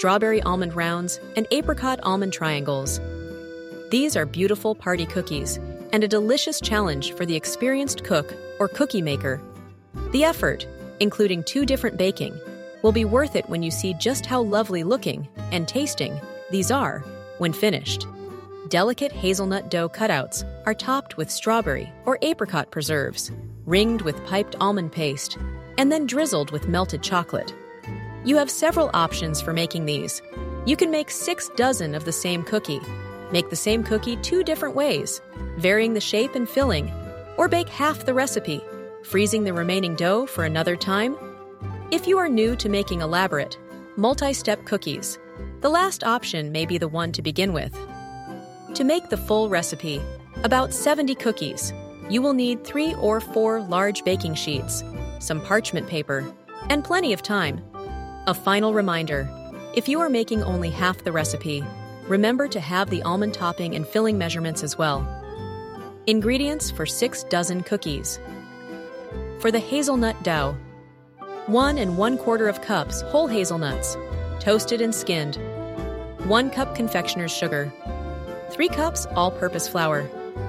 strawberry almond rounds, and apricot almond triangles. These are beautiful party cookies and a delicious challenge for the experienced cook or cookie maker. The effort, including 2 different baking, will be worth it when you see just how lovely looking and tasting these are when finished. Delicate hazelnut dough cutouts are topped with strawberry or apricot preserves, ringed with piped almond paste, and then drizzled with melted chocolate. You have several options for making these. You can make 6 dozen of the same cookie, make the same cookie 2 different ways, varying the shape and filling, or bake half the recipe, freezing the remaining dough for another time. If you are new to making elaborate, multi-step cookies, the last option may be the one to begin with. To make the full recipe, about 70 cookies, you will need 3 or 4 large baking sheets, some parchment paper, and plenty of time. A final reminder, if you are making only half the recipe, remember to have the almond topping and filling measurements as well. Ingredients for 6 dozen cookies. For the hazelnut dough, 1 1/4 cups whole hazelnuts, toasted and skinned, 1 cup confectioner's sugar, 3 cups all-purpose flour,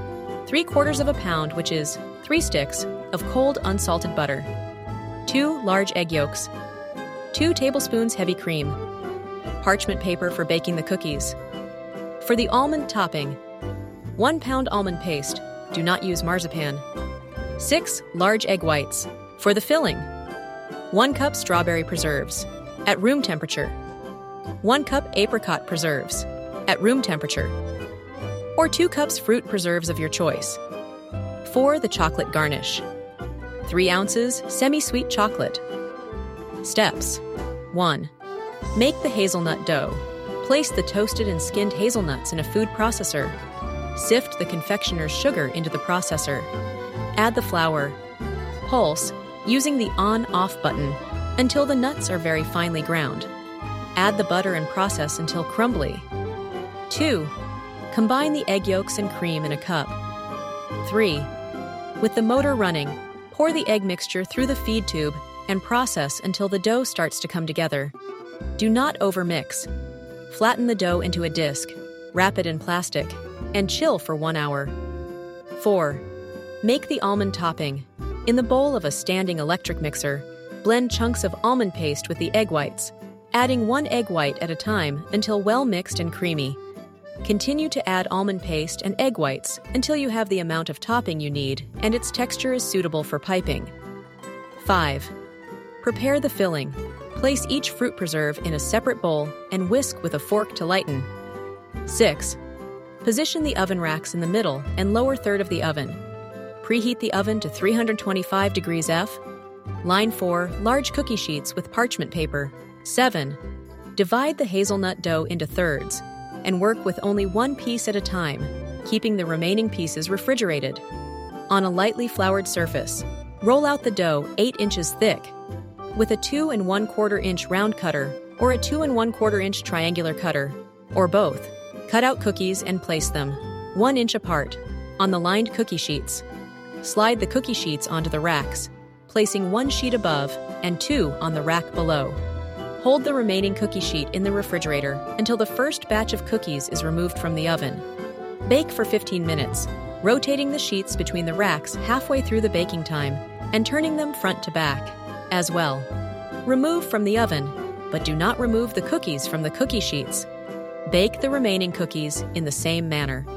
3/4 pound, which is 3 sticks, of cold unsalted butter, 2 large egg yolks, 2 tablespoons heavy cream, parchment paper for baking the cookies. For the almond topping, 1 pound almond paste, do not use marzipan, 6 large egg whites. For the filling, 1 cup strawberry preserves, at room temperature, 1 cup apricot preserves, at room temperature, or 2 cups fruit preserves of your choice. For the chocolate garnish, 3 ounces semi-sweet chocolate. Steps. 1. Make the hazelnut dough. Place the toasted and skinned hazelnuts in a food processor. Sift the confectioner's sugar into the processor. Add the flour. Pulse, using the on-off button, until the nuts are very finely ground. Add the butter and process until crumbly. 2. Combine the egg yolks and cream in a cup. 3. With the motor running, pour the egg mixture through the feed tube and process until the dough starts to come together. Do not overmix. Flatten the dough into a disc, wrap it in plastic, and chill for 1 hour. 4. Make the almond topping. In the bowl of a standing electric mixer, blend chunks of almond paste with the egg whites, adding 1 egg white at a time until well mixed and creamy. Continue to add almond paste and egg whites until you have the amount of topping you need and its texture is suitable for piping. 5. Prepare the filling. Place each fruit preserve in a separate bowl and whisk with a fork to lighten. 6. Position the oven racks in the middle and lower third of the oven. Preheat the oven to 325 degrees F. Line 4 large cookie sheets with parchment paper. 7. Divide the hazelnut dough into thirds and work with only 1 piece at a time, keeping the remaining pieces refrigerated. On a lightly floured surface, roll out the dough 8 inches thick. With a 2 1/4 inch round cutter or a 2 1/4 inch triangular cutter, or both, cut out cookies and place them, 1 inch apart, on the lined cookie sheets. Slide the cookie sheets onto the racks, placing 1 sheet above and 2 on the rack below. Hold the remaining cookie sheet in the refrigerator until the first batch of cookies is removed from the oven. Bake for 15 minutes, rotating the sheets between the racks halfway through the baking time and turning them front to back as well. Remove from the oven, but do not remove the cookies from the cookie sheets. Bake the remaining cookies in the same manner.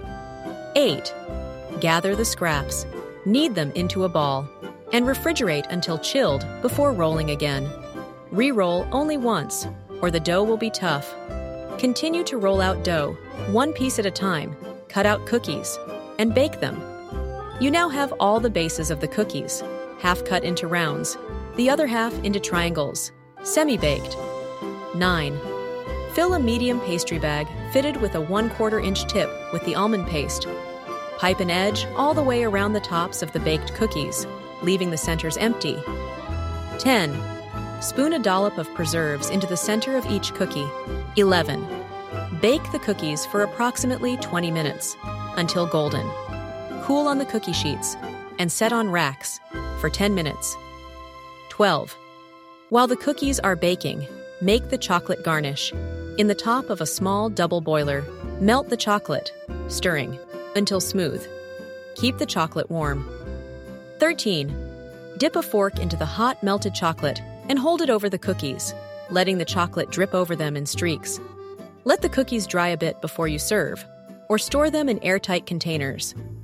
8. Gather the scraps, knead them into a ball, and refrigerate until chilled before rolling again. Re-roll only once, or the dough will be tough. Continue to roll out dough, 1 piece at a time, cut out cookies, and bake them. You now have all the bases of the cookies, half cut into rounds, the other half into triangles, semi-baked. 9. Fill a medium pastry bag fitted with a 1/4 inch tip with the almond paste. Pipe an edge all the way around the tops of the baked cookies, leaving the centers empty. 10. Spoon a dollop of preserves into the center of each cookie. 11. Bake the cookies for approximately 20 minutes, until golden. Cool on the cookie sheets, and set on racks for 10 minutes. 12. While the cookies are baking, Make the chocolate garnish. In the top of a small double boiler, melt the chocolate, stirring, until smooth. Keep the chocolate warm. 13. Dip a fork into the hot melted chocolate and hold it over the cookies, letting the chocolate drip over them in streaks. Let the cookies dry a bit before you serve, or store them in airtight containers.